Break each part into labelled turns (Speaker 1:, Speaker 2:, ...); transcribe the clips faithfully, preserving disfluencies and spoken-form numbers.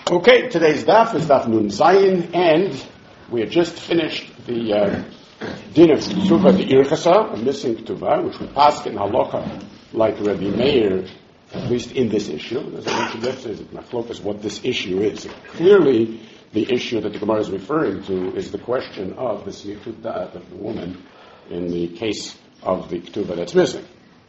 Speaker 1: Okay, today's daf is daf Nun Zayin, and we had just finished the uh, din of Ketuvah, the Irchasa, a missing Ketuvah, which we pass in halacha like Rabbi Meir, at least in this issue. As I mentioned yesterday, it's machlokas what this issue is. Clearly, the issue that the Gemara is referring to is the question of the smichut da'at of the woman in the case of the Ketuvah that's missing.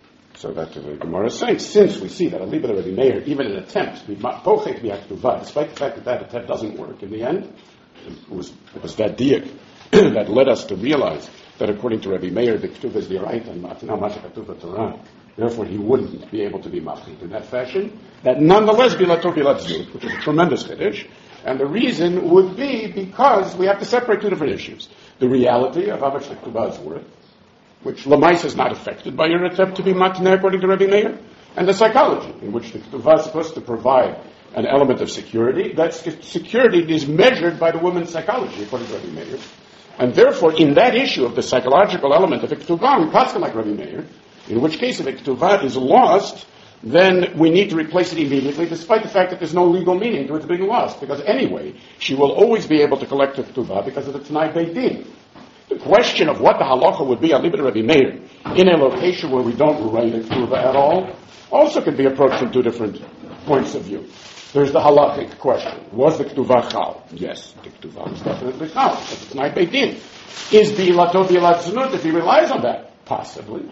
Speaker 1: So that the Gemara is saying, since we see that a libra Rabbi Meir, even an attempt to be pochet b'Ktuvah, despite the fact that that attempt doesn't work in the end, it was, it was that diak that led us to realize that according to Rabbi Meir, the Ketuvah is the right and not Ketuvah Torah. Therefore, he wouldn't be able to be machlit in that fashion. That nonetheless, bilato bilat zut, which is a tremendous chiddush, and the reason would be because we have to separate two different issues: the reality of how much the Ketuvah is worth, which Lamais is not affected by your attempt to be matneh according to Rabbi Meir, and the psychology, in which the Ketuvah is supposed to provide an element of security. That security is measured by the woman's psychology, according to Rabbi Meir. And therefore, in that issue of the psychological element of a Ketuvah, we pass like Rabbi Meir, in which case if a Ketuvah is lost, then we need to replace it immediately, despite the fact that there's no legal meaning to it being lost, because anyway, she will always be able to collect the Ketuvah because of the T'nai Beit Din. The question of what the halacha would be, Alibid Rabbi Meir, in a location where we don't write a Ketuvah at all, also can be approached from two different points of view. There's the halachic question. Was the Ketuvah chal? Yes, the Ketuvah was definitely chal, but it's not Beit Din. Is bi'lato bi'lat znut if he relies on that? Possibly.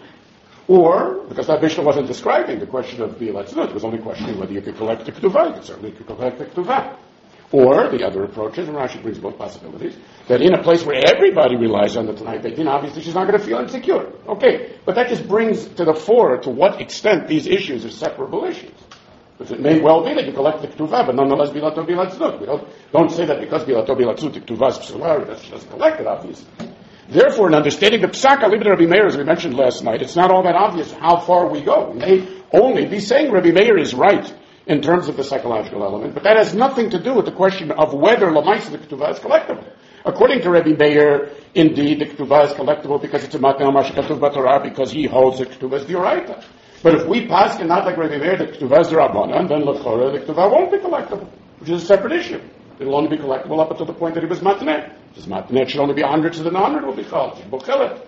Speaker 1: Or, because that Mishnah wasn't describing the question of bi'lat znut, it was only questioning whether you could collect the Ketuvah. You could certainly could collect the Ketuvah. Or, the other approaches, and Rashi brings both possibilities, that in a place where everybody relies on the T'nai Beit Din, obviously she's not going to feel insecure. Okay, but that just brings to the fore to what extent these issues are separable issues. Because it may well be that you collect the Ketuvah, but nonetheless bilato bilat znut. We don't, don't say that because bilato bilat znut, the Ketuvah is psulah, that she doesn't collect it, obviously. Therefore, in understanding the Psak, Alibid Rabbi Meir, as we mentioned last night, it's not all that obvious how far we go. We may only be saying Rabbi Meir is right in terms of the psychological element, but that has nothing to do with the question of whether Lamaisa the Ketuvah is collectible. According to Rabbi Meir, indeed, the Ketuvah is collectible because it's a Matneh Mash Ketuvah Torah, because he holds the Ketuvah as the Oraita. But if we pass not like Rabbi Meir, the Ketuvah is the Rabbanan, then L'chora, the Ketuvah won't be collectible, which is a separate issue. It'll only be collectible up until the point that he was Matneh. Because Matneh should only be one hundred, so the one hundred will be called Bochelet.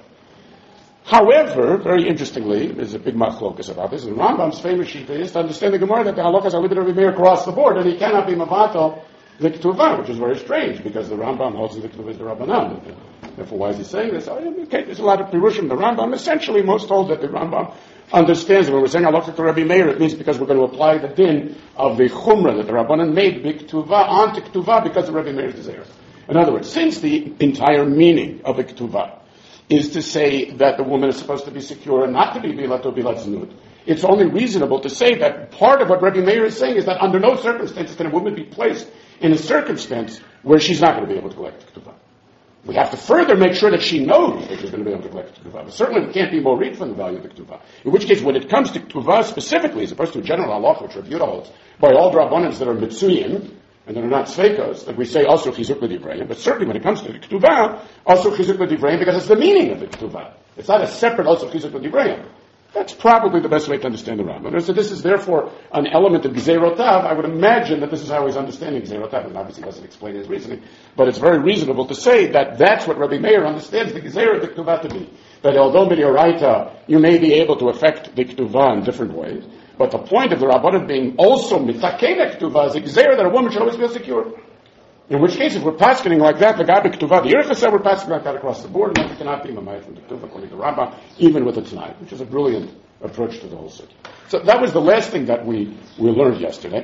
Speaker 1: However, very interestingly, there's a big machlokas about this, and Rambam's famous shita is to understand the Gemara that the halakas are limited Rabbi Meir across the board, and he cannot be mavatal the Ketuvah, which is very strange, because the Rambam holds the Ketuvah is the Rabbanan. Therefore, why is he saying this? Oh, okay, there's a lot of pirushim. The Rambam, essentially, most hold that the Rambam understands that when we're saying halakas to Rabbi Meir, it means because we're going to apply the din of the chumrah that the Rabbanan made big Ketuvah onto Ketuvah because of Rabbi Meir's desire. In other words, since the entire meaning of a Ketuvah is to say that the woman is supposed to be secure and not to be bilato bilat znut, it's only reasonable to say that part of what Rabbi Meir is saying is that under no circumstances can a woman be placed in a circumstance where she's not going to be able to collect the Ketuvah. We have to further make sure that she knows that she's going to be able to collect the Ketuvah. But certainly we can't be more read from the value of the Ketuvah. In which case, when it comes to Ketuvah specifically, as opposed to a general halacha, which Rabbi Yehuda holds, by all drabbanans that are mitzuyim, and that are not sveikos, that we say also chizuk l'divrayim, but certainly when it comes to the Ketuvah, also chizuk l'divrayim, because it's the meaning of the Ketuvah. It's not a separate also chizuk l'divrayim. That's probably the best way to understand the Rambam. So this is therefore an element of Gzerotav. I would imagine that this is how he's understanding Gzerotav, and obviously doesn't explain his reasoning, but it's very reasonable to say that that's what Rabbi Meir understands the Gzera of the Ketuvah to be. That although B'dioraita, you may be able to affect the Ketuvah in different ways, but the point of the Rabbanan being also mitakein Ketuvah is a Gzera that a woman should always feel secure. In which case, if we're passing like that, the Gabi Ketuvah, the Yerchasa, we're passing like that across the board, and that cannot be Mamayat from the Ketuvah, according to Rambam, even with the T'nai, which is a brilliant approach to the whole city. So that was the last thing that we, we learned yesterday.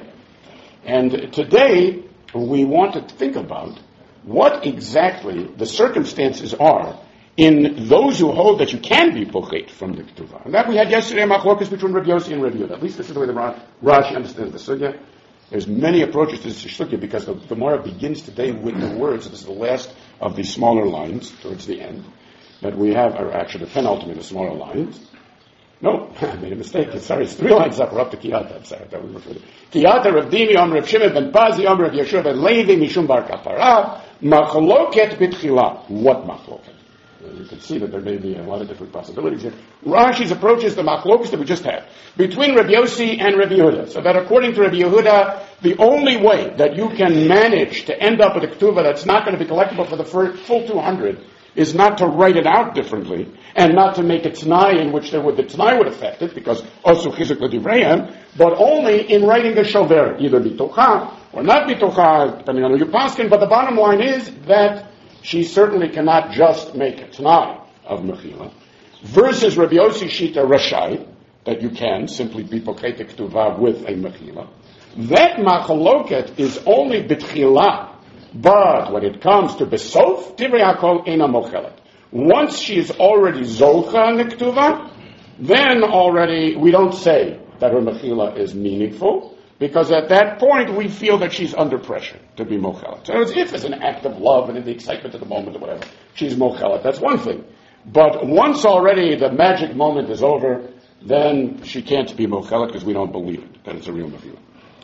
Speaker 1: And today, we want to think about what exactly the circumstances are in those who hold that you can be pochet from the Ketuvah. And that we had yesterday, machlokas between Rabbi Yossi and Rabbi Yehuda. At least this is the way the Rashi understands the sugya. There's many approaches to this sugya because the Gemara begins today with the words, this is the last of the smaller lines towards the end, that we have, or actually the penultimate of smaller lines. No, I made a mistake. Sorry, it's three lines up. We're up to Kiyata. I'm sorry. That was Kiyata, Rav Dimi, Om Rav Shimon ben Pazi, Om Rav Yeshua ben Levi, Mishum bar Kapara, Machloket bitchila. What machloket? you can see that there may be a lot of different possibilities here. Rashi's approach is the machlokus that we just had between Rabbi Yossi and Rabbi Yehuda. So that according to Rabbi Yehuda, the only way that you can manage to end up with a ketubah that's not going to be collectible for the full two hundred is not to write it out differently, and not to make a t'nai in which there would, the t'nai would affect it, because also chizuk l'divrayim, but only in writing a shover, either bitocha or not bitocha, depending on who you paskin. But the bottom line is that she certainly cannot just make a t'nai of mechila, versus Rabbi Yossi Shita Rashai, that you can simply be poketek tuva with a mechila. That machaloket is only bitchila. But when it comes to besof, Tivrei Hakol Eina Mochelet. Once she is already Zolcha in the Ketuvah, then already we don't say that her Mechila is meaningful, because at that point we feel that she's under pressure to be Mochelet. So it's if it's an act of love and in the excitement of the moment or whatever, she's Mochelet, that's one thing. But once already the magic moment is over, then she can't be Mochelet because we don't believe it, that it's a real Mechila.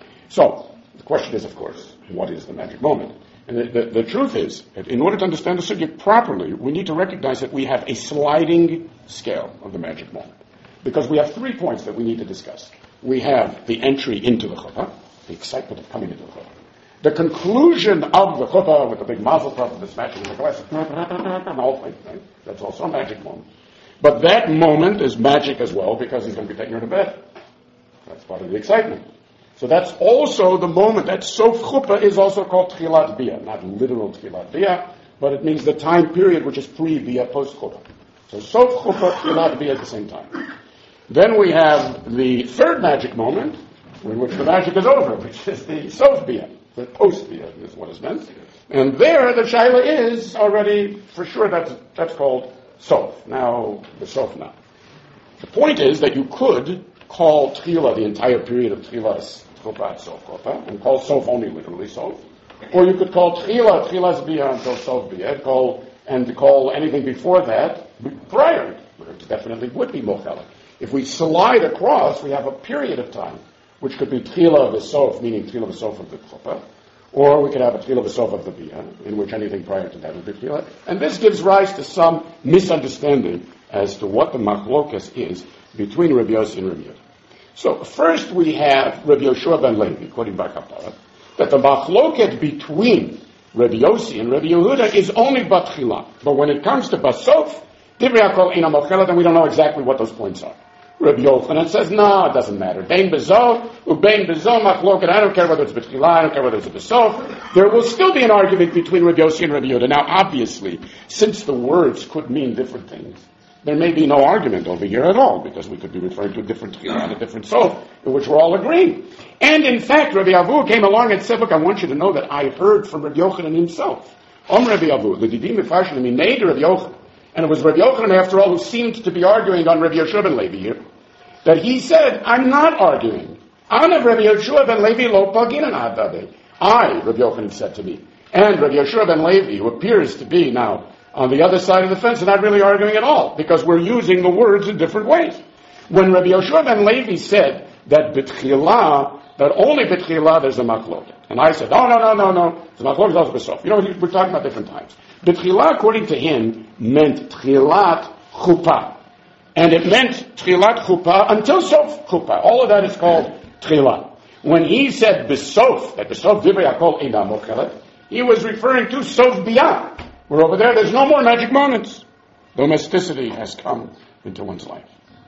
Speaker 1: So, the question is, of course, what is the magic moment? And the, the, the truth is, that in order to understand the subject properly, we need to recognize that we have a sliding scale of the magic moment. Because we have three points that we need to discuss. We have the entry into the chuppah, the excitement of coming into the chuppah. The conclusion of the chuppah with the big mazel tov, the smashing of the glass, and the whole thing, right? That's also a magic moment. But that moment is magic as well, because he's going to be taking her to bed. That's part of the excitement. So that's also the moment, that sof chuppah is also called tchilat bia, not literal tchilat bia, but it means the time period which is pre-bia, post-chuppah. So sof chuppah, tchilat bia at the same time. Then we have the third magic moment, in which the magic is over, which is the sof bia, the post-bia is what is meant. And there the shaila is already, for sure, that's, that's called sof. Now, the sof now. The point is that you could call tchila, the entire period of tchilas, chuppah, sof chuppah, and call sof only literally sof. Or you could call tchila, tchilas bia until sof bia, call, and call anything before that prior, which definitely would be mochelet. If we slide across, we have a period of time, which could be tchila of the sof, meaning tchila of the sof of the chuppah, or we could have a tchila of the sof of the bia, in which anything prior to that would be tchila. And this gives rise to some misunderstanding as to what the machlokas is between Rabbi Yossi and Rabbi Yehuda. So first we have Rabbi Yoshua ben Levi, quoting Bar Kapara, that the machloket between Rabbi Yossi and Rabbi Yehuda is only batchila. But when it comes to basof, Divrei Hakol Eina Mochelet, and we don't know exactly what those points are. Rabbi Yochanan says, no, it doesn't matter. Bein bezo, ubein bezo machloket. I don't care whether it's betchila, I don't care whether it's besof. There will still be an argument between Rabbi Yossi and Rabbi Yehuda. Now, obviously, since the words could mean different things, there may be no argument over here at all, because we could be referring to a different tchila and a different sof, in which we're all agreeing. And in fact, Rabbi Avu came along and said, look, I want you to know that I heard from Rabbi Yochanan himself. Om Rabbi Avu, the didim mifashim, he made Rabbi Yochanan. And it was Rabbi Yochanan, after all, who seemed to be arguing on Rabbi Yoshua ben Levi here, that he said, I'm not arguing. Ana Rabbi Yoshua ben Levi lo paginan adade. I, Rabbi Yochanan said to me, and Rabbi Yoshua ben Levi, who appears to be now on the other side of the fence, and not really arguing at all, because we're using the words in different ways. When Rabbi Yoshua ben Levi said that betchila, that only betchila there's a machloket, and I said, oh, no, no, no, no, the machloket is also besof. You know, we're talking about different times. Betchila, according to him, meant tchilat chuppah, and it meant tchilat chuppah until sof chuppah. All of that is called tchilah. When he said besof, that besof divrei hakol eina mochelet, he was referring to sof biyah. We're over there, there's no more magic moments. Domesticity has come into one's life.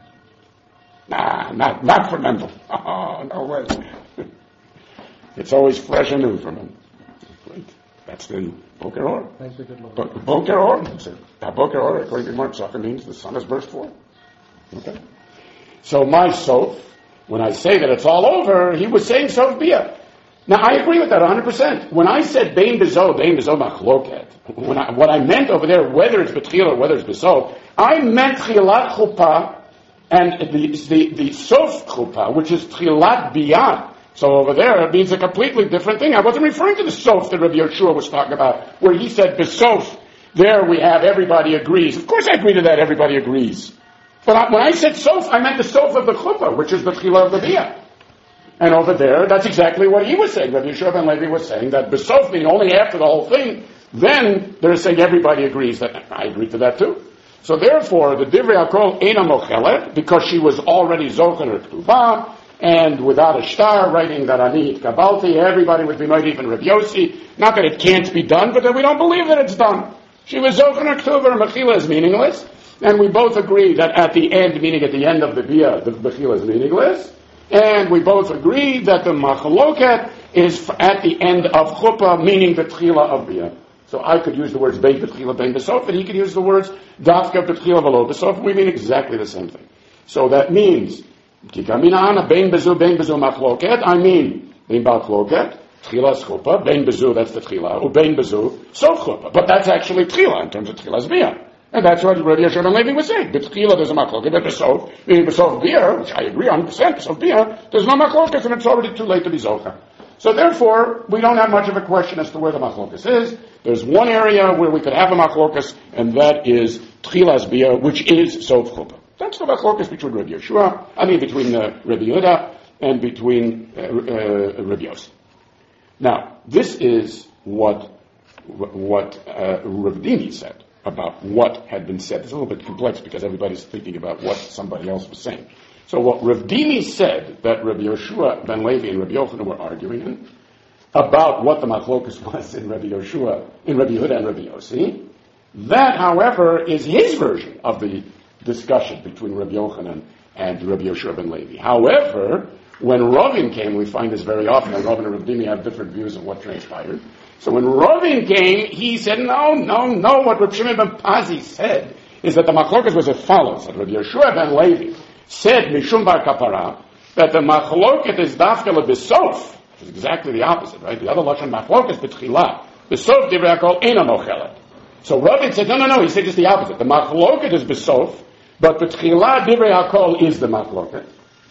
Speaker 1: Nah, not, not for Mendel. Oh, no way. It's always fresh and new for him. That's the Boker Or.
Speaker 2: Thanks for good luck.
Speaker 1: Bo- Boker Or. That Boker Or, according to Mark Zucker, means the sun has burst forth. Okay? So my sof, when I say that it's all over, he was saying sof bia. Now, I agree with that one hundred percent. When I said bein bezo, bein bezo machloket, when I, what I meant over there, whether it's betchila or whether it's bezo, I meant tchilat chuppah and the, the, the sof chuppah, which is tchilat biyah. So over there, it means a completely different thing. I wasn't referring to the sof that Rabbi Yoshua was talking about, where he said besof. There we have everybody agrees. Of course I agree to that, everybody agrees. But I, when I said sof, I meant the sof of the chuppah, which is the tchilah of the biyah. And over there, that's exactly what he was saying. Rabbi Yoshua ben Levi was saying that besof, meaning only after the whole thing, then they're saying everybody agrees that I agree to that too. So therefore, the Divrei Hakol Eina Mochelet, because she was already Zochen or Ktubah, and without a star writing that Ani Kabalti, everybody would be made, even Rav Yossi. Not that it can't be done, but that we don't believe that it's done. She was Zochen or Ktubah, and Mechila is meaningless. And we both agree that at the end, meaning at the end of the Bia, the Mechila is meaningless. And we both agree that the Machaloket is at the end of Chuppah, meaning the Tchila of Bia. So I could use the words Bein B'Tchila, Bein B'Sof, and he could use the words Dafka B'Tchila, V'lo B'Sof. We mean exactly the same thing. So that means, Kikamina Ana, Bein Bezu, Bein Bezu Machloket, I mean, Bein B'Chloket, Tchila is Chuppah, Bein Bezu, that's the Tchila, or Bein Bezu, Sof Chuppah. But that's actually Tchila in terms of Tchila's Bia. And that's what Rabbi Yeshua ben Levi was saying. B'Tchila there's a Machloket, but B'Sof, meaning B'Sof Bia, which I agree on one hundred percent, B'Sof Bia, there's no Machloket, and it's already too late to be Zocha. So therefore, we don't have much of a question as to where the machlokas is. There's one area where we could have a machlokas, and that is Tchilas Bia, which is Sof Chuppah. That's the machlokas between Rabbi Yeshua, I mean between uh, Rabbi Yehuda and between uh, uh, Rabbi Yossi. Now, this is what what uh, Rav Dini said about what had been said. It's a little bit complex because everybody's thinking about what somebody else was saying. So what Rav Dini said that Rabbi Yeshua ben Levi and Rabbi Yochanan were arguing in, about what the machlokas was in Rabbi Yeshua, in Rabbi Yehuda and Rabbi Yossi, that, however, is his version of the discussion between Rabbi Yochanan and Rabbi Yeshua ben Levi. However, when Ravin came, we find this very often, and Ravin and Rav Dini have different views of what transpired. So when Ravin came, he said, no, no, no, what Rabbi Shimon ben Pazi said is that the machlokas was as follows, that Rabbi Yeshua ben Levi said Mishum Bar Kapara that the machloket is dafka lebesof, which is exactly the opposite, right? The other lashon machloket is betchila. Besof divrei hakol eina mochelet. So Ravin said, no, no, no. He said just the opposite. The machloket is besof, but betchila divrei hakol is the machloket.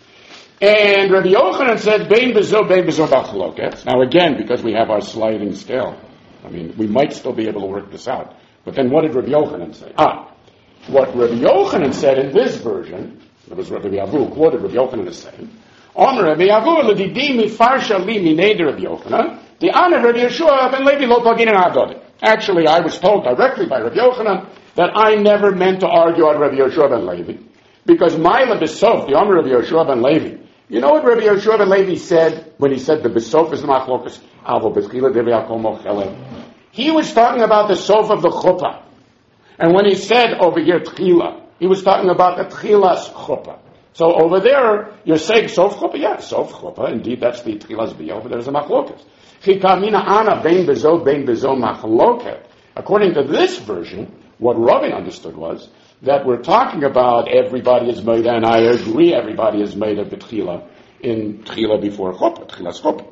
Speaker 1: And Rabbi Yochanan said bein bezo bein bezo machloket. Now again, because we have our sliding scale, I mean, we might still be able to work this out. But then what did Rabbi Yochanan say? Ah, what Rabbi Yochanan said in this version. That was Rabbi Yavu quoted Rabbi Yochanan as saying, Omer Rabbi Yavu l'didi mifarsha li mineder Rabbi Yochanan, the honor Rabbi Yeshua ben Levi lo pagin en adodi. Actually, I was told directly by Rabbi Yochanan that I never meant to argue on Rabbi Yeshua ben Levi, because Maila Besof, the honor of Rabbi Yeshua ben Levi, you know what Rabbi Yeshua ben Levi said when he said the Besof is the machlokas, avo b'tchila divrei hakol mochelet? He was talking about the sof of the chuppah. And when he said over here tchila, he was talking about the tchilas chuppah. So over there, you're saying sof chuppah? Yeah, sof chuppah. Indeed, that's the tchilas bia. Over there is a machloket. Chikamina ana bein bezo bein bezo machloket. According to this version, what Ravin understood was that we're talking about everybody is made, and I agree everybody is made of the tchila in tchila before chuppah, tchilas chuppah.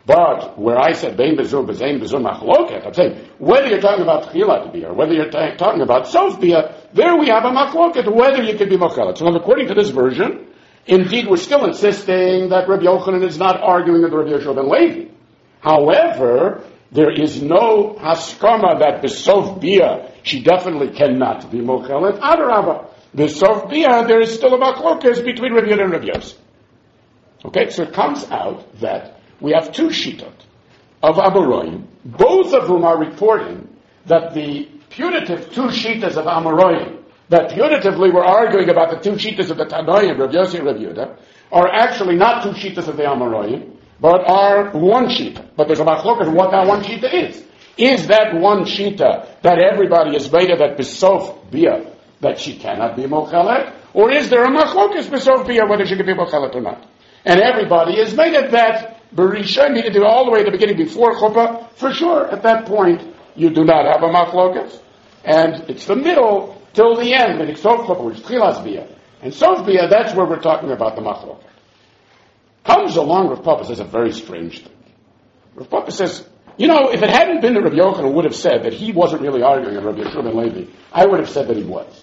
Speaker 1: But where I said bein bezo bein bezo machloket, I'm saying whether you're talking about tchila bia or whether you're ta- talking about sof bia, there we have a machloket, whether you could be mochelet. So according to this version, indeed we're still insisting that Rabbi Yochanan is not arguing with Rabbi Yeshua ben Levi. However, there is no haskama that besof bia, she definitely cannot be mochelet. Adarabah, besof bia, there is still a machloket between Rabbi Yehuda and Rabbi Yossi. Okay, so it comes out that we have two shitot of Amoraim, both of whom are reporting that the putative two shitas of Amoraim, that putatively we're arguing about the two shitas of the Tanoim, Rav Yossi and Rav Yehuda, are actually not two shitas of the Amoraim, but are one shita. But there's a machlokas what that one shita is. Is that one shita that everybody is made of that besof bia, that she cannot be mochelet? Or is there a machlokas besof bia, whether she can be mochelet or not? And everybody is made of that Berisha, meaning to all the way at the beginning before chuppah. For sure, at that point, you do not have a machlokas. And it's the middle till the end, when it's sof chuppah, which is tchilas bia. And sof bia, that's where we're talking about the machlokas. Comes along, Rav Papa says a very strange thing. Rav Papa says, you know, if it hadn't been that Rabbi Yochanan would have said that he wasn't really arguing with Rabbi Yeshua ben Levi, I would have said that he was.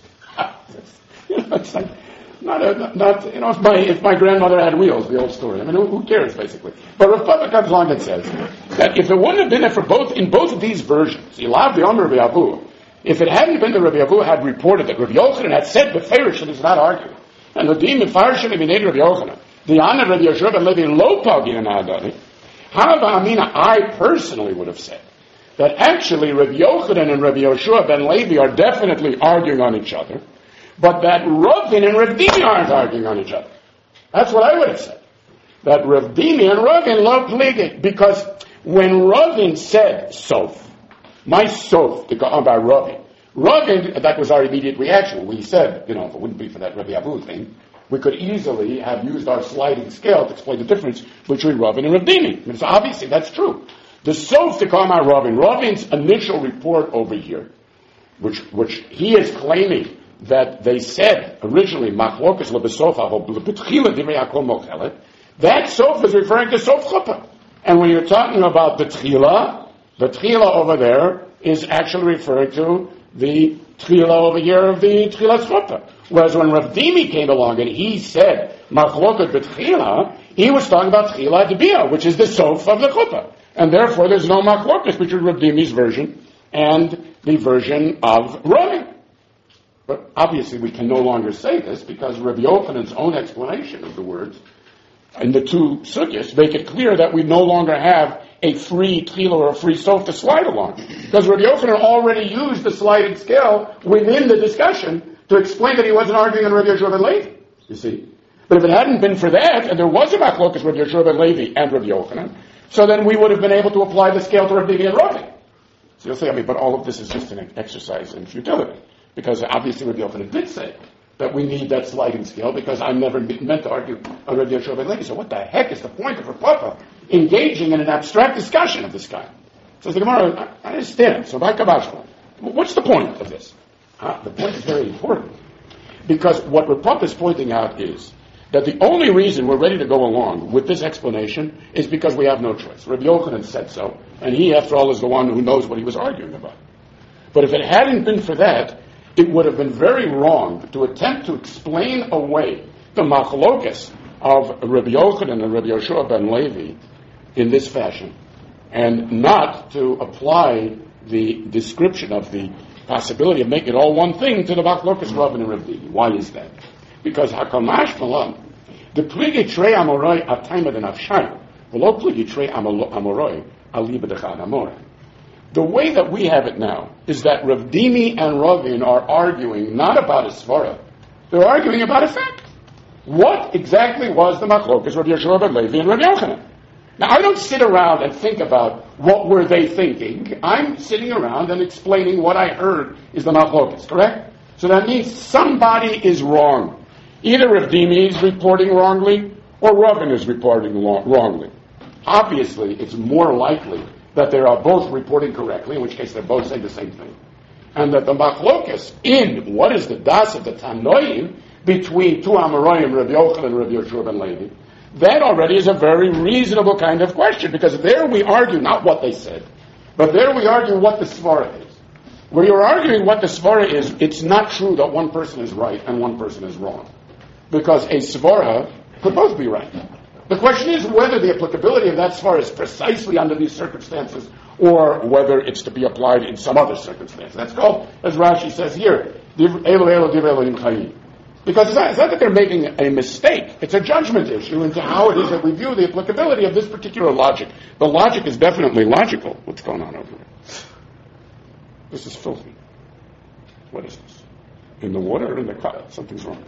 Speaker 1: You know, it's like, not, a, not, not, you know, if my, if my grandmother had wheels, the old story. I mean, who, who cares, basically? But Rav Papa comes along and says that if it wouldn't have been there for both, in both of these versions, Ilav the Omer Rabbi Avu, if it hadn't been that Rabbi Avu had reported that Rabbi Yochanan had said beferish that he's not arguing, and the demon farshim ibn Rabbi Yochanan, the honor Rabbi Yeshua ben Levi lo pagin and adani, Hava Amina, I personally would have said that actually Rabbi Yochanan and Rabbi Yoshua ben Levi are definitely arguing on each other, but that Ravin and Rav Dimi aren't arguing on each other. That's what I would have said. That Rav Dimi and Ravin love pligid, because when Ravin said sof, my sof, to go on by Ravin, Ravin, that was our immediate reaction. We said, you know, if it wouldn't be for that Rabbi Abu thing, we could easily have used our sliding scale to explain the difference between Ravin and Rav Dimi. And so obviously that's true. The sof to come out Ravin, Ravin's initial report over here, which which he is claiming that they said originally, Machlokas lebesof lebetchila divrei hakol mochelet, that sof is referring to sof chuppah. And when you're talking about the tchila, the tchila over there is actually referring to the tchila over here of the tchilas chuppah. Whereas when Rav Dimi came along and he said Machlokas betchila, he was talking about tchila debia, which is the sof of the chuppah. And therefore there's no machlokas between Rav Dimi's version and the version of Ravin. But obviously we can no longer say this because Rabbi Yochanan's own explanation of the words in the two sugyas make it clear that we no longer have a free tchila or a free sof to slide along. Because Rabbi Yochanan already used the sliding scale within the discussion to explain that he wasn't arguing on Rabbi Yoshua ben Levi, you see. But if it hadn't been for that, and there was a machlokas Rabbi Yoshua ben Levi and Rabbi Yochanan, so then we would have been able to apply the scale to Rabbi Dimi and Ravin. So you'll say, I mean, but all of this is just an exercise in futility. Because obviously Rabbi Yochanan did say that we need that sliding scale because I'm never meant to argue on Rabbi Yoshua ben Levi. So what the heck is the point of a papa engaging in an abstract discussion of this kind? So the Gemara, I understand. So by Kabashma, what's the point of this? Uh, the point is very important. Because what Rapapa is pointing out is that the only reason we're ready to go along with this explanation is because we have no choice. Rabbi Yochanan said so, and he, after all, is the one who knows what he was arguing about. But if it hadn't been for that, it would have been very wrong to attempt to explain away the machlokas of Rabbi Yochanan and Rabbi Yoshua ben Levi in this fashion, and not to apply the description of the possibility of making it all one thing to the machlokas Ravin and Rav Dimi. Why is that? Because hakamash malam, the pligi trei amoroi atayma denafshayu, v'lo pligi trei amoroi aliba dechad amoroi. The way that we have it now is that Rav Dimi and Ravin are arguing not about a svara, they're arguing about a fact. What exactly was the machlokas Rabbi Yoshua ben Levi and Rabbi Yochanan? Now I don't sit around and think about what were they thinking. I'm sitting around and explaining what I heard is the machlokas, correct? So that means somebody is wrong. Either Rav Dimi is reporting wrongly or Ravin is reporting lo- wrongly. Obviously, it's more likely that they are both reporting correctly, in which case they're both saying the same thing. And that the machlokas in what is the das of the Tanoim between two Amoraim, Rabbi Yochanan and Rabbi Yoshua ben Levi, that already is a very reasonable kind of question, because there we argue not what they said, but there we argue what the svara is. Where you're arguing what the svara is, it's not true that one person is right and one person is wrong. Because a svara could both be right. The question is whether the applicability of that svara is precisely under these circumstances or whether it's to be applied in some other circumstance. That's called, as Rashi says here, because it's not, it's not that they're making a mistake. It's a judgment issue into how it is that we view the applicability of this particular logic. The logic is definitely logical. What's going on over here? This is filthy. What is this? In the water or in the cup? Something's wrong.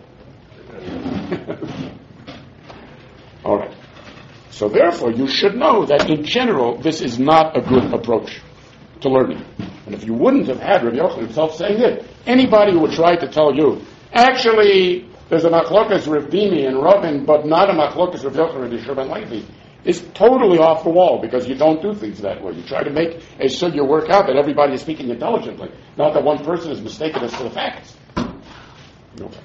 Speaker 1: All right. So therefore, you should know that in general, this is not a good approach to learning. And if you wouldn't have had Rabbi Yochanan himself saying it, anybody who would try to tell you, actually, there's a machlokas Rav Dimi and Ravin, but not a machlokas Rav Yochanan and Yoshua ben Levi, is totally off the wall, because you don't do things that way. You try to make a sugya work out that everybody is speaking intelligently, not that one person is mistaken as to the facts. Okay.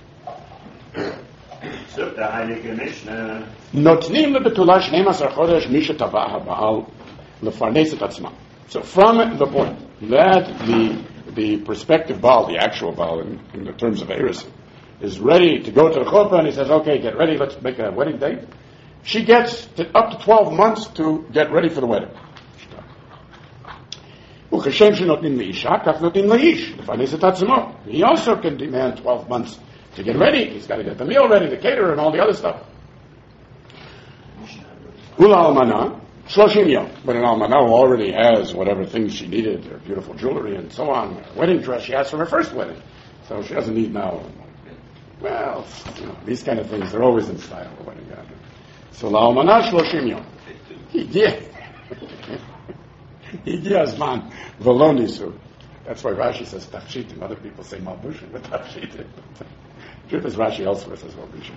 Speaker 2: So the Heilige Mishnah.
Speaker 1: Notnim lebetula shnei masar chodesh misha tava haba'al lefarnes et atzma. So from the point that the the prospective Baal, the actual Baal in, in the terms of Eris, is ready to go to the chuppah, and he says, okay, get ready, let's make a wedding date. She gets to, up to twelve months to get ready for the wedding. He also can demand twelve months to get ready. He's got to get the meal ready, the caterer, and all the other stuff. Ula almana, Shloshim Yom. But an almana who already has whatever things she needed, her beautiful jewelry and so on, her wedding dress she has from her first wedding. So she doesn't need now. Well, you know, these kind of things, they're always in style. Wedding garden. So la almana Shloshim Yom. Higia. Higia Zman V'lo nisu. That's why Rashi says tafshitim. Other people say malbushim, but tafshitim. Truth is Rashi elsewhere says malbushim.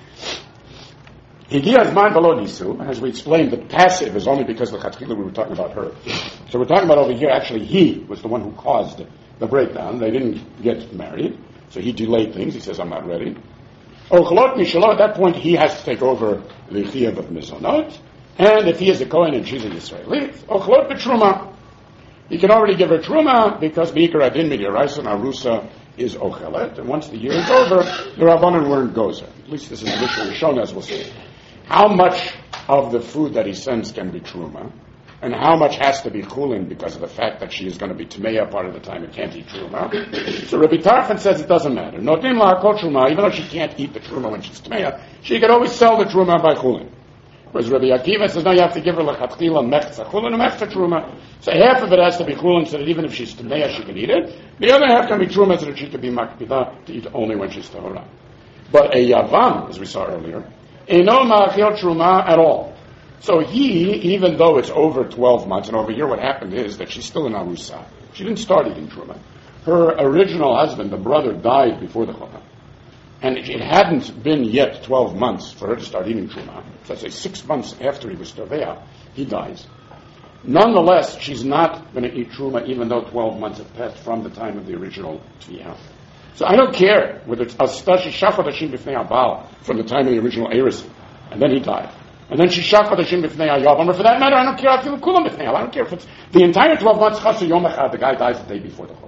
Speaker 1: Higia Zman V'lo nisu. As we explained, the passive is only because the Chatchila we were talking about her. So we're talking about over here, actually he was the one who caused the breakdown. They didn't get married. So he delayed things. He says, I'm not ready. Ocholot Mishalo, at that point he has to take over the Chiyuv of Mizonot. And if he is a Kohen and she's an Israeli, Ocholot B'Truma. He can already give her Truma because B'ikar Adin Midiraisa Arusa is Ochelet. And once the year is over, the Rabbanan weren't Gozer. At least this is the Mishnah Rishon, as we'll see. How much of the food that he sends can be Truma? And how much has to be Chulin because of the fact that she is going to be Tameya part of the time and can't eat Truma? So Rabbi Tarfon says it doesn't matter. Notim la'akol Truma, even though she can't eat the Truma when she's Tameya, she can always sell the Truma by Chulin. Whereas Rabbi Akiva says, no, you have to give her lechatchila mechza chulin and mechza truma. So half of it has to be chulin, so that even if she's tameya, she can eat it. The other half can be truma, so that she can be makpida, to eat only when she's tahora. But a yavam, as we saw earlier, eno ma'achil truma at all. So he, even though it's over twelve months, and over here what happened is that she's still in arusa. She didn't start eating truma. Her original husband, the brother, died before the chana. And it hadn't been yet twelve months for her to start eating truma. So let's say six months after he was tovea, he dies. Nonetheless, she's not going to eat truma even though twelve months have passed from the time of the original tviyah. So I don't care whether it's astashi shachadashim b'fnei abal from the time of the original eris, and then he died. And then she shachadashim b'fnei ayavam, or for that matter, I don't care if you kulam b'fnei I don't care if it's the entire twelve months chasa yom echad, the guy dies the day before the chol.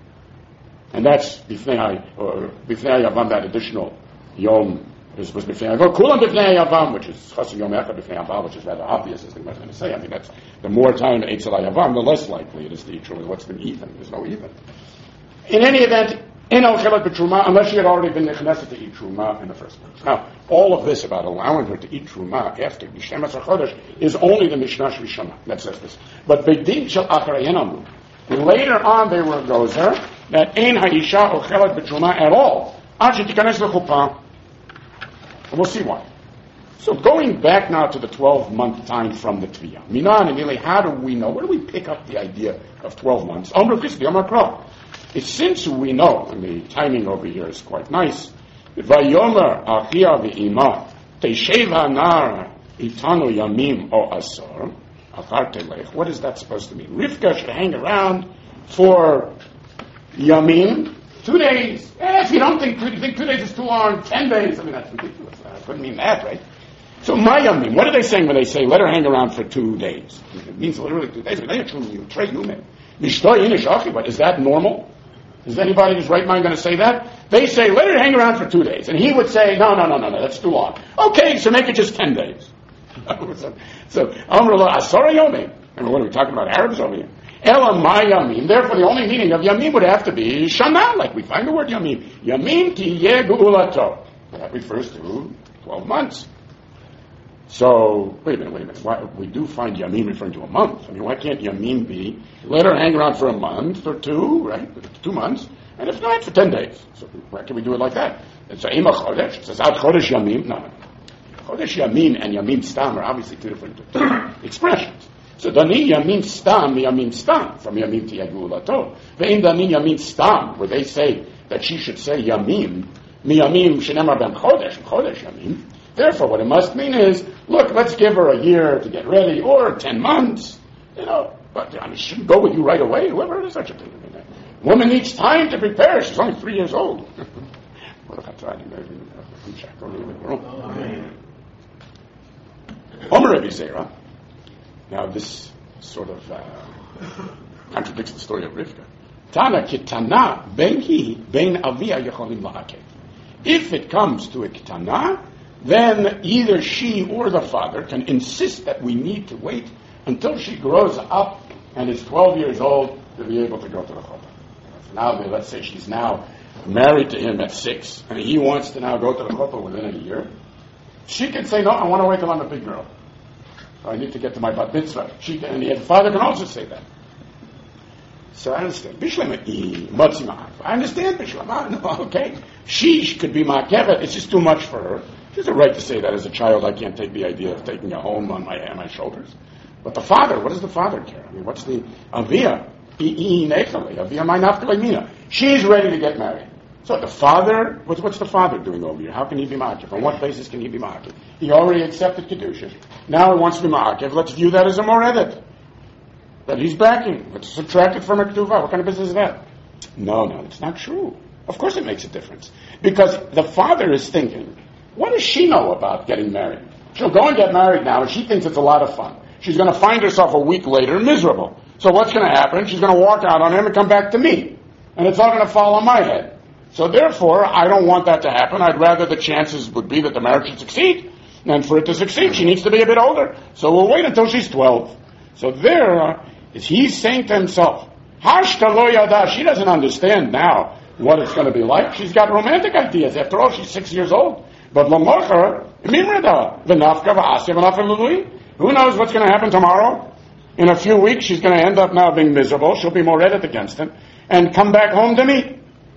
Speaker 1: And that's b'fnei or b'fnei yavam, that additional yom is was b'fnei yavam. Kulam b'fnei yavam, which is chasam yom echad b'fnei yavam, which is rather obvious, as the Gemara is going to say. I mean, that's the more time eitz al yavam, the less likely it is to eat truma. What's been even? There's no even. In any event, in al chelat b'truma, unless she had already been nechnesed to eat truma in the first place. Now, all of this about allowing her to eat truma after b'shemas chodesh is only the Mishnah Rishona that says this. But b'din shel acharayin amru. Later on, they were gozer that ein ha'isha ochelet b'truma at all. Ad shetikanes lechuppah. And we'll see why. So going back now to the twelve-month time from the tviyah. Minan and Ili, how do we know? Where do we pick up the idea of twelve months? Omer Kristi, Omer Kro. It's since we know, and the timing over here is quite nice, Vayomer achia v'ima teisheva nar itanu yamim o asor achar telech. What is that supposed to mean? Rivka should hang around for yamim, two days. Eh, if you don't think two, think two days is too long, ten days. I mean, that's ridiculous. I couldn't mean that, right? So my yamim, what are they saying when they say let her hang around for two days? It means literally two days. But is that normal? Is anybody in his right mind going to say that? They say, let her hang around for two days. And he would say, no, no, no, no, no, that's too long. Okay, so make it just ten days. so, Amrullah, Asara Yomim. And what are we talking about, Arabs over here? Elam ma Yamim. Therefore, the only meaning of Yamim would have to be Shana, like we find the word Yamim. Yamim tiyeh gu'ulato. That refers to twelve months. So, wait a minute, wait a minute. Why, we do find Yamim referring to a month. I mean, why can't Yamim be, let her hang around for a month or two, right? Two months. And if not, for ten days. So, why can we do it like that? It's a Ima Chodesh. It says, Ad Chodesh Yamim. No, no. Chodesh Yamin and Yamin Stam are obviously two different expressions. So, Dani Yamin Stam, Yamin Stam, from Yamin to Yagulato. Ve'im Dani Yamin Stam, where they say that she should say Yamim, Mi Yamim Shenemar Ben Chodesh, Chodesh Yamim. Therefore, what it must mean is, look, let's give her a year to get ready, or ten months, you know, but I mean, she shouldn't go with you right away. Whoever does such a thing. I mean, a woman needs time to prepare. She's only three years old. Omer Rebbe Zera. Now, this sort of uh, contradicts the story of Rivka. Tana kitana ben hi ben avia yecholim la'akev. If it comes to a kitana, then either she or the father can insist that we need to wait until she grows up and is twelve years old to be able to go to the chuppah. Now, let's say she's now married to him at six, and he wants to now go to the chuppah within a year. She can say, no, I want to wait till I'm a big girl. I need to get to my bat mitzvah. She, and the father can also say that. So I understand. I understand Bishlama. No, okay. She could be ma'akevet. It's just too much for her. She has a right to say that as a child. I can't take the idea of taking a home on my on my shoulders. But the father, what does the father care? I mean, what's the avia? Avia my nafkalimina. She's ready to get married. So the father, what's, what's the father doing over here? How can he be ma'akev? On what basis can he be ma'akev? He already accepted kedusha. Now he wants to be ma'akev. Let's view that as a moredet. That he's backing. Let's subtract it from a ketuvah. What kind of business is that? No, no, it's not true. Of course it makes a difference. Because the father is thinking, what does she know about getting married? She'll go and get married now, and she thinks it's a lot of fun. She's going to find herself a week later miserable. So what's going to happen? She's going to walk out on him and come back to me. And it's all going to fall on my head. So therefore, I don't want that to happen. I'd rather the chances would be that the marriage should succeed. And for it to succeed, she needs to be a bit older. So we'll wait until she's twelve. So there uh, is he's saying to himself, Hashta lo yada, she doesn't understand now what it's going to be like. She's got romantic ideas. After all, she's six years old. But Lamocher, Mimrida, Vinafka, V'asya, V'nafka, who knows what's going to happen tomorrow? In a few weeks, she's going to end up now being miserable. She'll be more reddit against him and come back home to me.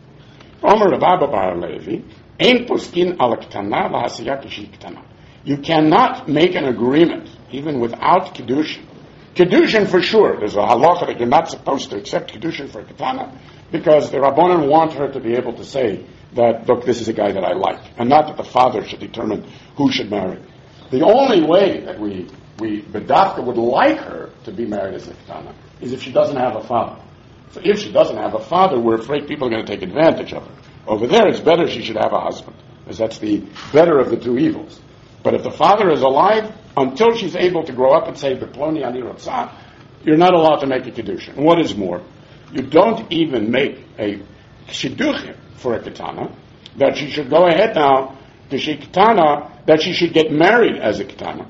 Speaker 1: Omer Rabba Bar Levi, Ein Puskin al Ktana V'hasiya Kishi Ktana. You cannot make an agreement, even without Kedushin. Kedushin for sure. There's a halacha that you're not supposed to accept Kedushin for a Ketana, because the Rabbanan want her to be able to say that, look, this is a guy that I like, and not that the father should determine who should marry. The only way that we, we Bedafka would like her to be married as a Ketana is if she doesn't have a father. So if she doesn't have a father, we're afraid people are going to take advantage of her. Over there, it's better she should have a husband, because that's the better of the two evils. But if the father is alive, until she's able to grow up and say, Beploni ani rotzah, you're not allowed to make a kedushin. And what is more, you don't even make a shidduchim for a ketana, that she should go ahead now, to she ketana, that she should get married as a ketana.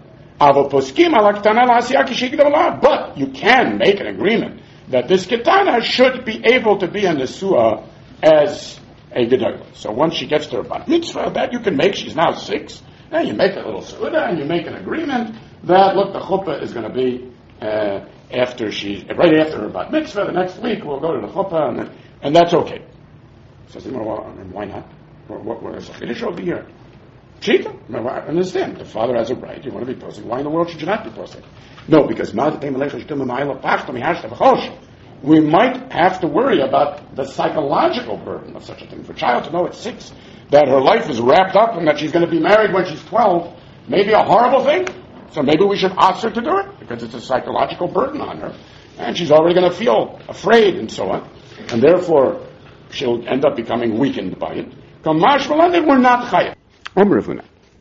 Speaker 1: But you can make an agreement that this ketana should be able to be a nesua as a gedolah. So once she gets to her bat mitzvah, that you can make, she's now six, and you make a little seudah, and you make an agreement that, look, the chuppah is going to be uh, after she, right after her bat mitzvah, the next week we'll go to the chuppah, and, and that's okay. Says, well, why not? What, what, what is a chiddush over here? Cheetah? I understand. The father has a right. You want to be posting. Why in the world should you not be posting? No, because we might have to worry about the psychological burden of such a thing. For a child to know at six that her life is wrapped up and that she's going to be married when she's twelve, may be a horrible thing. So maybe we should ask her to do it, because it's a psychological burden on her. And she's already going to feel afraid and so on. And therefore, she'll end up becoming weakened by it. Kamash Malan, we're not chayav. Ravuna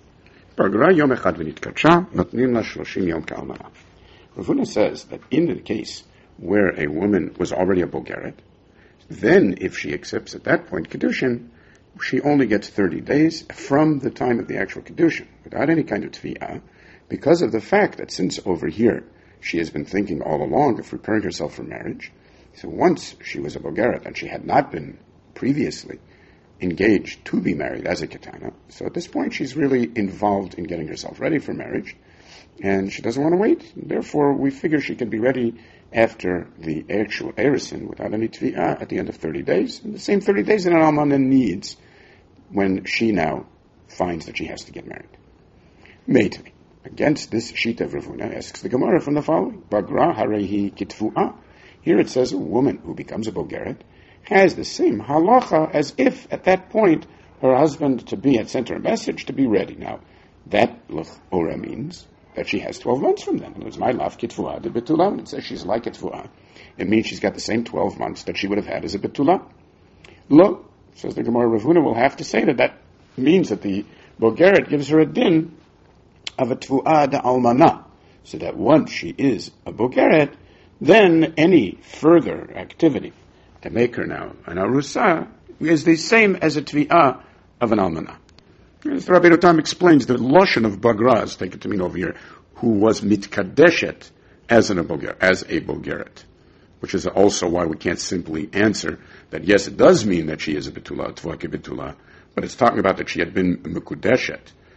Speaker 1: says that in the case where a woman was already a Bogeret, then if she accepts at that point Kedushin, she only gets thirty days from the time of the actual Kedushin, without any kind of Tvi'ah, because of the fact that since over here she has been thinking all along of preparing herself for marriage, so once she was a Bogeret and she had not been previously engaged to be married as a Ketana, so at this point she's really involved in getting herself ready for marriage, and she doesn't want to wait. Therefore, we figure she can be ready after the actual Erisin without any Tvi'ah at the end of thirty days, and the same thirty days that an Almana needs when she now finds that she has to get married. Meitvi. Against this Shita of Ravuna asks the Gemara from the following: Bagra harehi kitfu'ah. Here it says a woman who becomes a Bogeret has the same halacha as if at that point her husband to be had sent her a message to be ready. Now, that l'chora means that she has twelve months from then. In other words, my love kitfu'ah de betulah. It says she's like kitfu'ah. It means she's got the same twelve months that she would have had as a betulah. Lo, says the Gemara, Ravuna will have to say that that means that the Bogeret gives her a din of a tfu'ah de almana, so that once she is a Bogeret, then any further activity to make her now an arusa is the same as a tvi'ah of an almanah. As the Rabbi Yotam explains, the loshon of bagraz, take it to mean over here, who was mitkadeshet as an aboger, as a bogeret, which is also why we can't simply answer that yes, it does mean that she is a betula, tvuah ke betula, but it's talking about that she had been mekudeshet,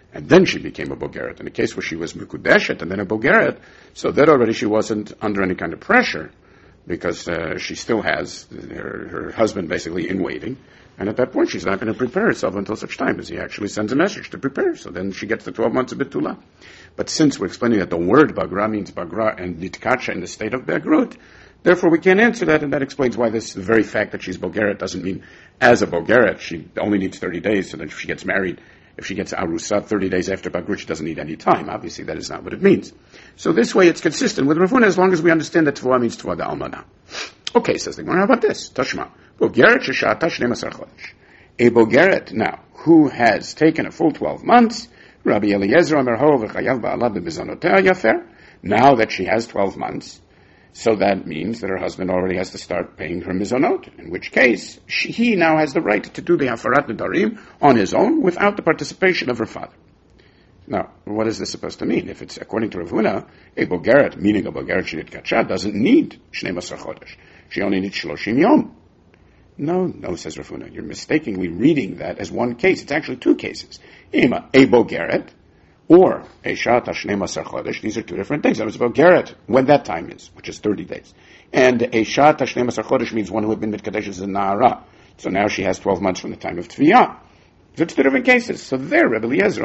Speaker 1: and then she became a bogeret. In the case where she was mekudeshet and then a bogeret, so that already she wasn't under any kind of pressure, because uh, she still has her, her husband basically in waiting, and at that point she's not going to prepare herself until such time as he actually sends a message to prepare. So then she gets the twelve months of Betula. But since we're explaining that the word Bagra means Bagra and Nitkacha in the state of Begrut, therefore we can't answer that, and that explains why this the very fact that she's Bogeret doesn't mean as a Bogeret she only needs thirty days, so that if she gets married, if she gets Arusa thirty days after Bagrut, she doesn't need any time. Obviously that is not what it means. So this way it's consistent with Rav Huna as long as we understand that Tvuah means Tvuah D'Almana. Okay, says the Gemara, how about this? Tashma. Bogeret sheshata shnei masar chodesh. A Bogeret now, who has taken a full twelve months, Rabbi Eliezer Omer ho v'chayav ba'ala b'mizonotea yafer. Now that she has twelve months, so that means that her husband already has to start paying her mizonot, in which case she, he now has the right to do the hafarat nedarim on his own without the participation of her father. Now, what is this supposed to mean? If it's according to Rav Huna, a bogeret, meaning a bogeret shenit kacha, doesn't need shnei masar chodesh. She only needs shloshim yom. No, no, says Rav Huna. You're mistakenly reading that as one case. It's actually two cases. Ima, a bogeret, or a shat shnei masar chodesh. These are two different things. That was bogeret, when that time is, which is thirty days. And a shat shnei masar chodesh means one who had been mitkadesh as a na'ara. So now she has twelve months from the time of tviyah. So it's two different cases. So there, Rabbi Eliezer,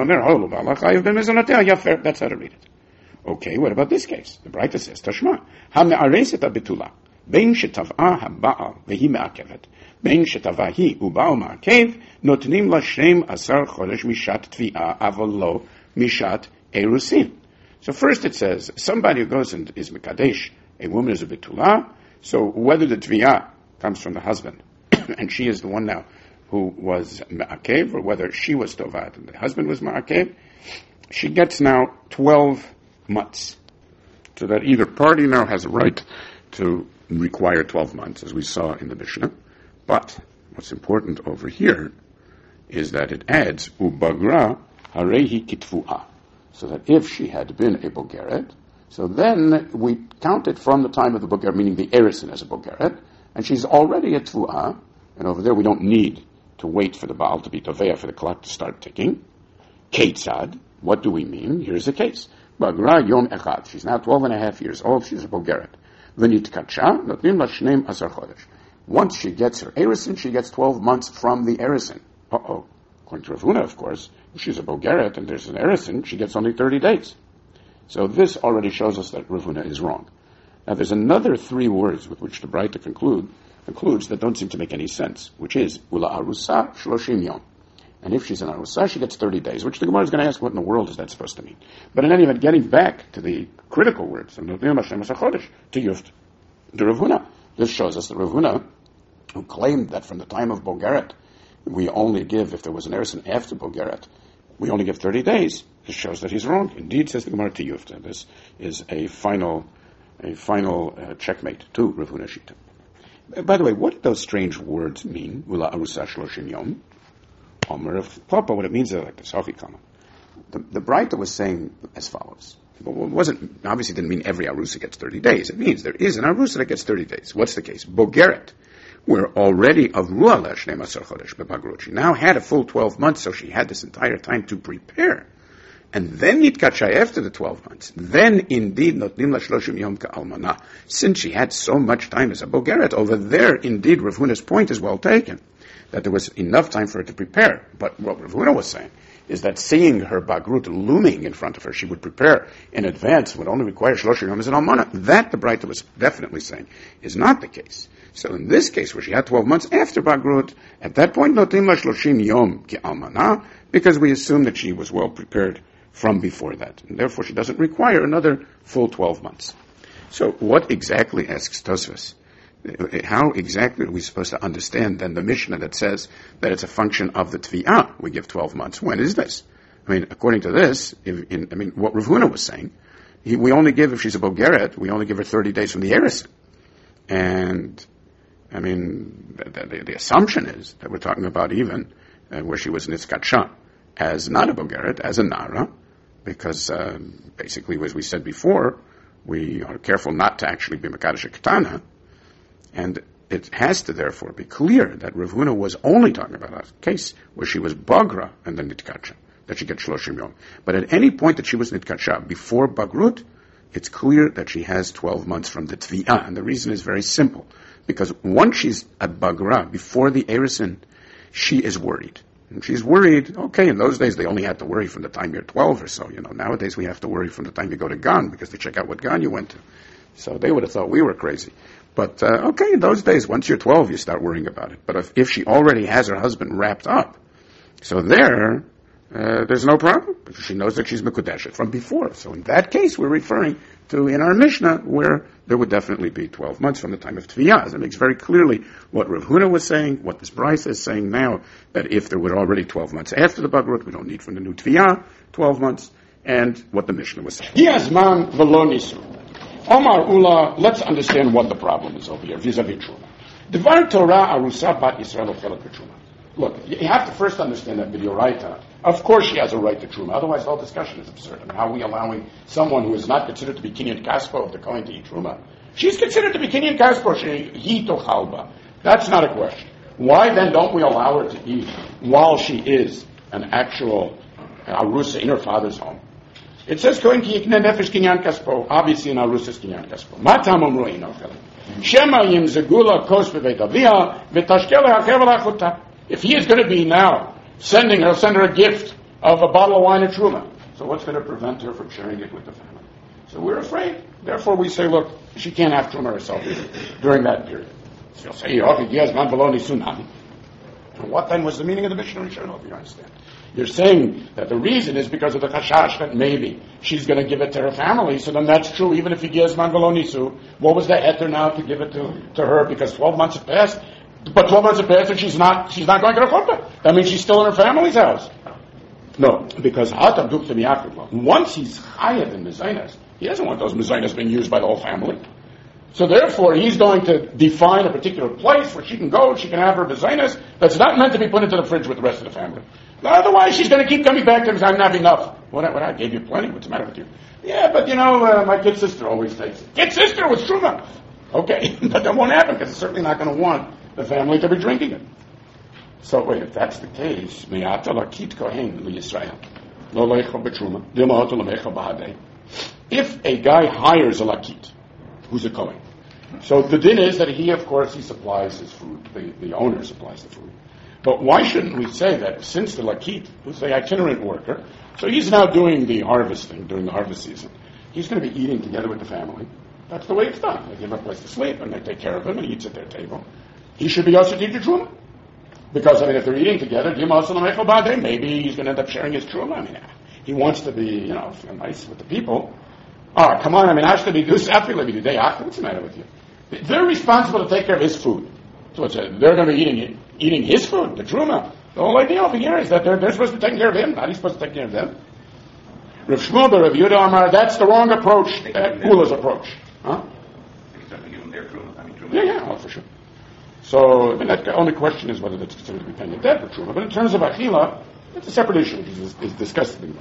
Speaker 1: that's how to read it. Okay, what about this case? The Braita says, Tashma, ha-me'areset ha-betula, bein shetav'a ha-ba'al, vehi me'akevet, bein shetav'a hi u'ba'al ma'akev, notnim la shem asar chodesh mishat tvi'ah, aval lo mishat erusin. So first it says, somebody who goes and is mekadesh, a woman is a betula, so whether the tvi'ah comes from the husband, and she is the one now who was ma'akev, or whether she was tovat and the husband was ma'akev, she gets now twelve months. So that either party now has a right to require twelve months, as we saw in the Mishnah. But what's important over here is that it adds ubagra harehi kitfu'ah. So that if she had been a bogeret, so then we count it from the time of the bogeret, meaning the erison as a bogeret, and she's already a tfu'ah, and over there we don't need to wait for the Baal to be Toveya, for the clock to start ticking. Ketzad, what do we mean? Here's the case. Bagra Yom Echad. She's now twelve and a half years old. She's a Bogeret. V'nit Katsha, Notnim La Shneim Asar Chodesh. Once she gets her Erison, she gets twelve months from the Erison. Uh-oh. According to Rav Huna, of course, if she's a Bogeret and there's an Erison, she gets only thirty days. So this already shows us that Rav Huna is wrong. Now there's another three words with which the Braita conclude concludes that don't seem to make any sense, which is Ula Arusa Shloshim Yom. And if she's an Arusa, she gets thirty days, which the Gemara is going to ask, what in the world is that supposed to mean? But in any event, getting back to the critical words, to Yuft, to Rav Huna, this shows us that Rav Huna, who claimed that from the time of Bogeret, we only give, if there was an Erison after Bogeret, we only give thirty days, this shows that he's wrong. Indeed, says the Gemara to Yuft, and this is a final, a final uh, checkmate to Rav Huna Shita. By the way, what do those strange words mean? Ula arusa shloshim yom. Omer of Papa, what it means is like this. The, the Braita was saying as follows. It wasn't, obviously didn't mean every arusa gets thirty days. It means there is an arusa that gets thirty days. What's the case? Bogeret, where already of ru'ala shnei masar chodesh bebagrut. She now had a full twelve months, so she had this entire time to prepare. And then Yitkacha after the twelve months. Then indeed notnim la shloshim yom ka'almana. Since she had so much time as a bogeret, over there indeed Rav Huna's point is well taken, that there was enough time for her to prepare. But what Rav Huna was saying is that seeing her bagrut looming in front of her, she would prepare in advance, would only require shloshim yom as an almana. That the Braita was definitely saying is not the case. So in this case, where she had twelve months after bagrut, at that point notnim la shloshim yom ka'almana, because we assume that she was well prepared from before that. And therefore she doesn't require another full twelve months. So what exactly, asks Tosfos, how exactly are we supposed to understand then the Mishnah that says that it's a function of the Tvi'ah, we give twelve months? When is this? I mean, according to this, if, in, I mean, what Rav Huna was saying, he, we only give, if she's a Bogeret, we only give her thirty days from the Erison. And, I mean, the, the, the assumption is that we're talking about even uh, where she was Nitzkatsha, as not a Bogeret, as a Nara, because uh, basically, as we said before, we are careful not to actually be Mekadosh Ketana, and it has to therefore be clear that Rav Huna was only talking about a case where she was Bagra and then Nitkacha. that she gets shloshim yom. But at any point that she was nitkacha before Bagrut, it's clear that she has twelve months from the Tvi'ah. And the reason is very simple. Because once she's at Bagra, before the Erisin, she is worried. And she's worried, okay, in those days they only had to worry from the time you're twelve or so. You know, nowadays we have to worry from the time you go to Gan, because they check out what Gan you went to. So they would have thought we were crazy. But, uh, okay, in those days, once you're twelve, you start worrying about it. But if, if she already has her husband wrapped up, so there, uh, there's no problem, because she knows that she's Mekudeshet from before. So in that case, we're referring to, in our Mishnah, where there would definitely be twelve months from the time of Tviyah. It makes very clearly what Rav Huna was saying, what this Brisa is saying now, that if there were already twelve months after the Bagrut, we don't need from the new Tviyah twelve months, and what the Mishnah was saying. Yazman v'lo nisu. Omar Ula, let's understand what the problem is over here, vis-a-vis Truma. Devar Torah arusa bat Yisrael ochelet b'Truma. Look, you have to first understand that Midioraita. Of course she has a right to Truma, otherwise the whole discussion is absurd. I mean, how are we allowing someone who is not considered to be Kinyan Kaspo of the Kohen to eat Truma? She's considered to be Kinyan Kaspo, she to Chalba. That's not a question. Why then don't we allow her to eat while she is an actual Arusa in her father's home? It says Kohen ki yikne nefesh Kinyan Kaspo, obviously in Arusa is Kinyan Kaspo. Matam omru ino chelet. Shema yim zegula kos beveit avia, v'tashkel ha'chevel ha'chuta. If he is going to be now sending her, send her a gift of a bottle of wine at Truma. So what's going to prevent her from sharing it with the family? So we're afraid. Therefore we say, look, she can't have Truma herself during that period. So you'll say, yes, man baloni sunami. And what then was the meaning of the Mishnah Rishon, if you understand? You're saying that the reason is because of the chashash that maybe she's going to give it to her family. So then that's true, even if he gives man baloni su. What was the eter now to give it to, to her? Because twelve months have passed. But twelve months have passed and she's not, she's not going to the chuppah. That means she's still in her family's house. No, because once he's chayav in mezainas, he doesn't want those mezainas being used by the whole family. So therefore, he's going to define a particular place where she can go, she can have her mezainas, that's not meant to be put into the fridge with the rest of the family. Otherwise, she's going to keep coming back to him and saying, I'm not enough. What, what, I gave you plenty, what's the matter with you? Yeah, but you know, uh, my kid sister always takes it. Kid sister was truma. Okay, but that won't happen because it's certainly not going to want the family to be drinking it. So wait, if that's the case, if a guy hires a lakit, who's a kohen, so the din is that he, of course, he supplies his food, the, the owner supplies the food. But why shouldn't we say that since the lakit, who's the itinerant worker, so he's now doing the harvesting during the harvest season, he's going to be eating together with the family. That's the way it's done. They give him a place to sleep and they take care of him and he eats at their table. He should be also teaching truma. Because, I mean, if they're eating together, maybe he's going to end up sharing his truma. I mean, he wants to be, you know, feel nice with the people. Oh, come on, I mean, what's the matter with you? They're responsible to take care of his food. So it's a, they're going to be eating eating his food, the truma. The whole idea over here is that they're, they're supposed to be taking care of him, not he's supposed to take care of them. Rav Shmuel bar Rav Yehuda Amar, that's the wrong approach, uh, Ula's approach. Huh? Yeah, yeah, oh, for sure. So, I mean, that, the only question is whether that's considered to be pending dead for truma. But in terms of achila, it's a separate issue, which is, is discussed. The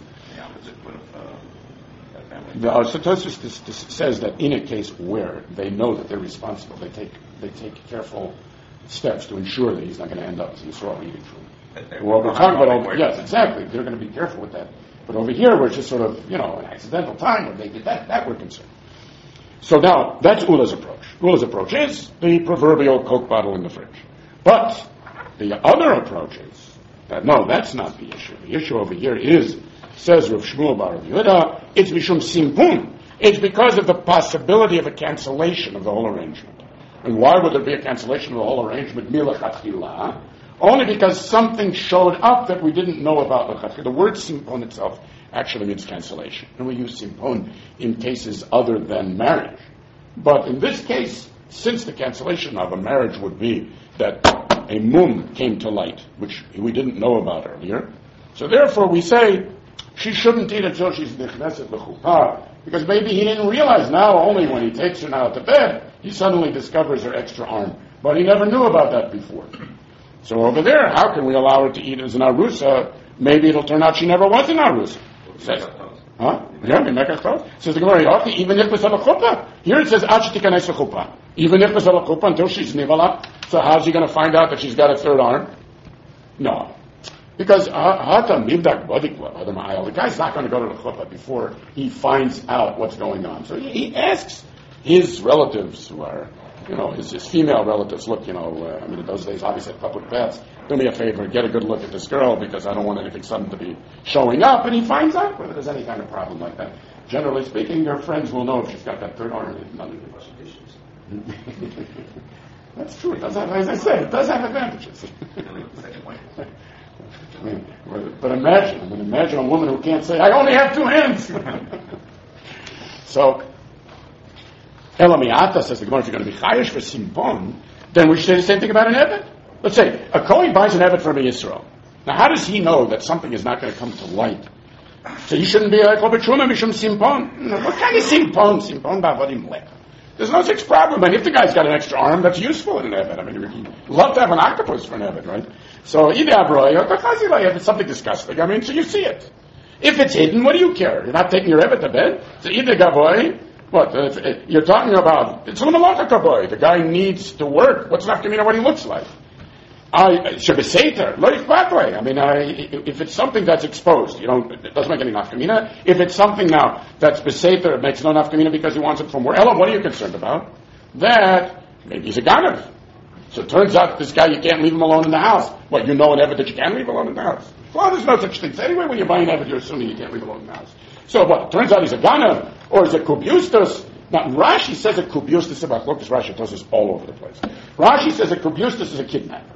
Speaker 1: uh, Satosis says that in a case where they know that they're responsible, they take they take careful steps to ensure that he's not going to end up as Yisrael eating truma. Well, we're talking about over, yes, exactly. They're going to be careful with that. But over here, where it's just sort of, you know, an accidental time where they did that, that we're concerned. So now, that's Ula's approach. Ula's approach is the proverbial Coke bottle in the fridge. But the other approach is that, no, that's not the issue. The issue over here is, says Rav Shmuel bar Rav Yehuda, it's mishum simpun. It's because of the possibility of a cancellation of the whole arrangement. And why would there be a cancellation of the whole arrangement? Milachatchila. Only because something showed up that we didn't know about lechatchila. The word simpun itself actually means cancellation. And we use simpon in cases other than marriage. But in this case, since the cancellation of a marriage would be that a mum came to light, which we didn't know about earlier, so therefore we say she shouldn't eat until she's nechneset l'chuppah, because maybe he didn't realize now, only when he takes her now to bed, he suddenly discovers her extra arm. But he never knew about that before. So over there, how can we allow her to eat as an arusa? Maybe it'll turn out she never was an arusa. Says, huh? Yeah, says the Gemara, even if it's a chuppah. Here it says, Ad shetikanes l'chuppah. Even if it's a chuppah until she's nivala. So how's he going to find out that she's got a third arm? No. Because Hatam Mivdak Bodikwa, the guy's not going to go to the chuppah before he finds out what's going on. So he asks his relatives, who are, you know, his, his female relatives, look, you know, uh, I mean, in those days, obviously, at public baths, do me a favor, get a good look at this girl, because I don't want anything sudden to be showing up. And he finds out whether there's any kind of problem like that. Generally speaking, your friends will know if she's got that third arm. None of you. That's true. It does have, as I say, it does have advantages. I mean, but imagine, I mean, imagine a woman who can't say, I only have two hands. So, Elamiata says the Gemara, if you're going to be chayish for simpon, then we should say the same thing about an evet. Let's say a Kohen buys an evet from a Yisrael. Now, how does he know that something is not going to come to light? So you shouldn't be like Lobachuma Mishum Simpon. What kind of Simpon? Simpon ba'avodim lek. There's no such problem. And if the guy's got an extra arm, that's useful in an evet. I mean, you'd love to have an octopus for an evet, right? So either Abroy or Takazilay, if it's something disgusting, I mean, so you see it. If it's hidden, what do you care? You're not taking your evet to bed. So either Gavoy, what? If, if you're talking about, it's Lumalaka Gavoy. The guy needs to work. What's not going to mean what he looks like? I should be sater, loif way. I mean, I, if it's something that's exposed, you know, it doesn't make any nafkamina. If it's something now that's besater, it makes no nafkamina because he wants it from where. Ella, what are you concerned about? That maybe he's a ganav. So it turns out this guy, you can't leave him alone in the house. What, you know an evet that you can leave alone in the house? Well, there's no such thing. So anyway, when you buy an evet, you're assuming you can't leave alone in the house. So what? It turns out he's a ganav, or he's a kubustus. Now, Rashi says a kubustus about look, Rashi tells us all over the place. Rashi says a kubustus is a kidnapper.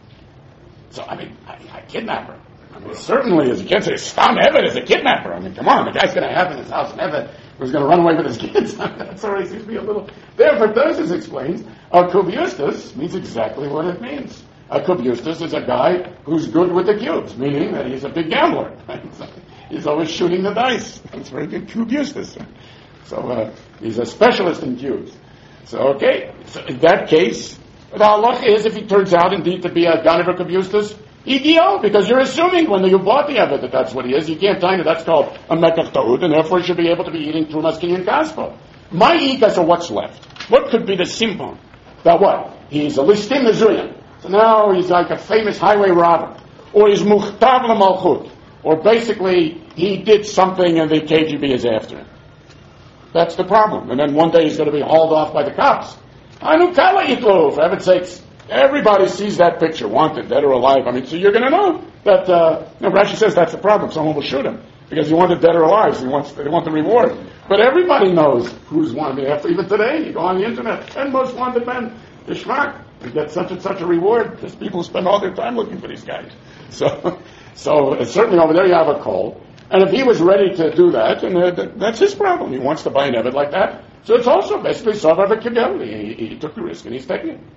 Speaker 1: So, I mean, a, a kidnapper. I mean, certainly, as you can't say, Stam Evet is a kidnapper. I mean, come on, the guy's going to have in his house an Evet who's going to run away with his kids. That already seems to be a little... Therefore, Tosis explains, a kubustus means exactly what it means. A kubustus is a guy who's good with the cubes, meaning that he's a big gambler. He's always shooting the dice. That's very good kubustus. So, uh, he's a specialist in cubes. So, okay, so in that case... The halacha is, if he turns out indeed to be a ganav or kubustus, ideal, because you're assuming when you bought the evet that that's what he is. You can't tell you that's called a mekach ta'ud, and therefore he should be able to be eating trumas kinyan kaspa. My ika, so what's left? What could be the simpon? That what? He's a listim mezuyah. So now he's like a famous highway robber. Or he's muhtav l'malchut. Or basically, he did something and the K G B is after him. That's the problem. And then one day he's going to be hauled off by the cops. Anukala Yitlu, for heaven's sakes, everybody sees that picture, wanted, dead or alive. I mean, so you're going to know that, uh, you know, Rashi says that's the problem. Someone will shoot him because he wanted dead or alive, so he wants, they want the reward. But everybody knows who's wanted. After, even today, you go on the internet, ten most wanted men, Ishmak, to get such and such a reward. There's people who spend all their time looking for these guys. So, so uh, certainly over there you have a call. And if he was ready to do that, and uh, th- that's his problem. He wants to buy an evet like that. So it's also basically Sarvar V'Kibel. He, he took the risk and he's taking it.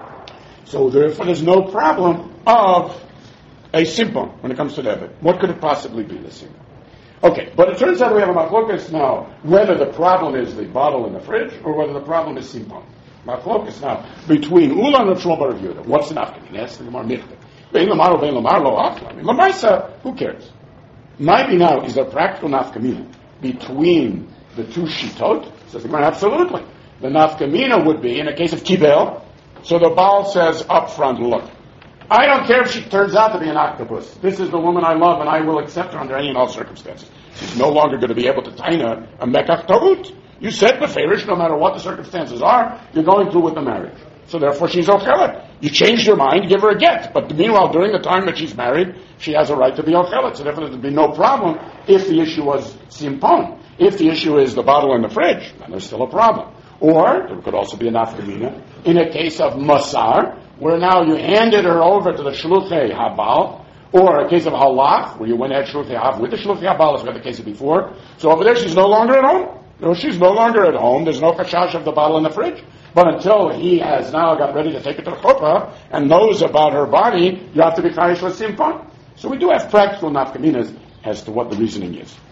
Speaker 1: So therefore there's no problem of a simpon when it comes to the evet. What could it possibly be, the simpon? Okay, but it turns out we have a machlokas now, whether the problem is the bottle in the fridge or whether the problem is simpon. Machlokas now between Ulan and Shmuel Bar Yehuda. What's the nafkamina? That's the Gemara Michta. Bein Lamar Bein Lamar Lo Achla. Lamaisa, who cares? Maybe now is there practical nafkamina between the two shitot? Says the Gemara, absolutely. The nafkamina would be in a case of kibel. So the Baal says up front, look, I don't care if she turns out to be an octopus. This is the woman I love, and I will accept her under any and all circumstances. She's no longer going to be able to taina a mekach ta'ut. You said beferish, no matter what the circumstances are, you're going through with the marriage. So therefore she's ochelet. You changed your mind, give her a get. But meanwhile, during the time that she's married, she has a right to be ochelet. So therefore there'd be no problem if the issue was simpon. If the issue is the bottle in the fridge, then there's still a problem. Or there could also be a nafkamina in a case of masar, where now you handed her over to the shluchei habal, or a case of halach, where you went at shluchei hav with the shluchei habal, as we had the case of before. So over there, she's no longer at home. No, she's no longer at home. There's no kashash of the bottle in the fridge. But until he has now got ready to take it to the chuppah and knows about her body, you have to be chayish with simpon. So we do have practical nafkaminas as to what the reasoning is.